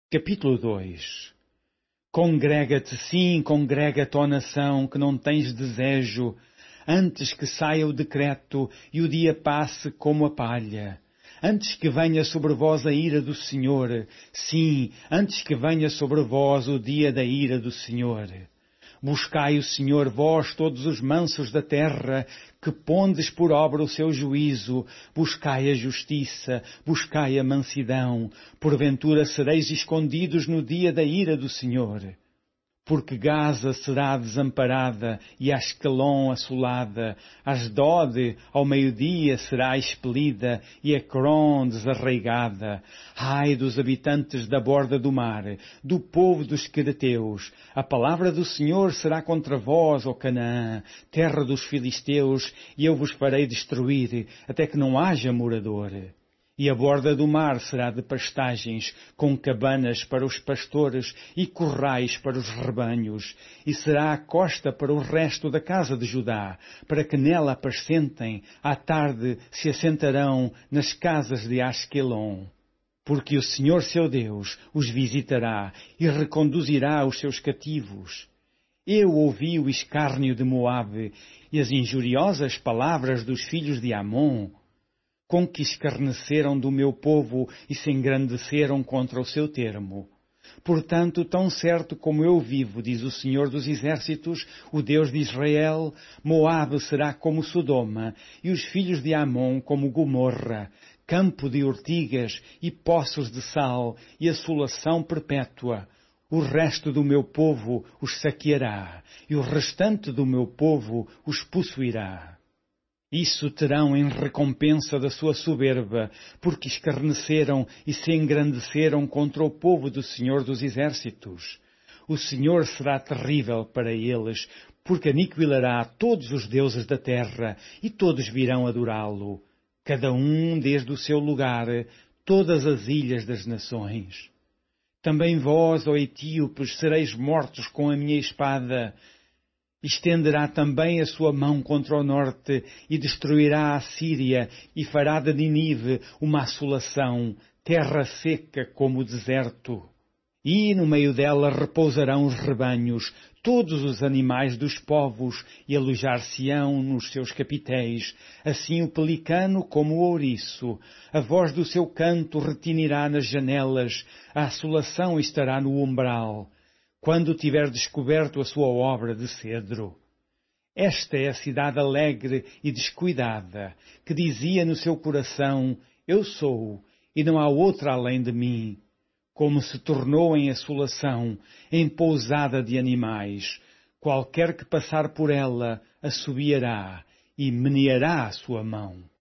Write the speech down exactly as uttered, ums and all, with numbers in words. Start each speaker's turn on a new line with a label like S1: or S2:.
S1: Capítulo dois. Congrega-te, sim, congrega-te, ó nação, que não tens desejo, antes que saia o decreto e o dia passe como a palha. Antes que venha sobre vós a ira do Senhor, sim, antes que venha sobre vós o dia da ira do Senhor. Buscai o Senhor, vós todos os mansos da terra, que pondes por obra o seu juízo, buscai a justiça, buscai a mansidão, porventura sereis escondidos no dia da ira do Senhor. Porque Gaza será desamparada e Asquelon assolada, Asdod ao meio-dia será expelida e Ecrón desarraigada. Ai dos habitantes da borda do mar, do povo dos quereteus, a palavra do Senhor será contra vós, ó Canaã, terra dos filisteus, e eu vos farei destruir, até que não haja morador. E a borda do mar será de pastagens, com cabanas para os pastores e currais para os rebanhos, e será a costa para o resto da casa de Judá, para que nela apacentem, à tarde se assentarão nas casas de Asquelon. Porque o Senhor seu Deus os visitará e reconduzirá os seus cativos. Eu ouvi o escárnio de Moabe e as injuriosas palavras dos filhos de Amon, com que escarneceram do meu povo e se engrandeceram contra o seu termo. Portanto, tão certo como eu vivo, diz o Senhor dos Exércitos, o Deus de Israel, Moabe será como Sodoma, e os filhos de Amon como Gomorra, campo de ortigas e poços de sal, e assolação perpétua. O resto do meu povo os saqueará, e o restante do meu povo os possuirá. Isso terão em recompensa da sua soberba, porque escarneceram e se engrandeceram contra o povo do Senhor dos Exércitos. O Senhor será terrível para eles, porque aniquilará todos os deuses da terra, e todos virão adorá-lo, cada um desde o seu lugar, todas as ilhas das nações. Também vós, ó etíopes, sereis mortos com a minha espada. Estenderá também a sua mão contra o norte e destruirá a Síria e fará de Ninive uma assolação, terra seca como o deserto. E no meio dela repousarão os rebanhos, todos os animais dos povos, e alojar-se-ão nos seus capitéis, assim o pelicano como o ouriço. A voz do seu canto retinirá nas janelas, a assolação estará no umbral, quando tiver descoberto a sua obra de cedro. Esta é a cidade alegre e descuidada, que dizia no seu coração, eu sou, e não há outra além de mim. Como se tornou em assolação, em pousada de animais, qualquer que passar por ela assobiará e meneará a sua mão.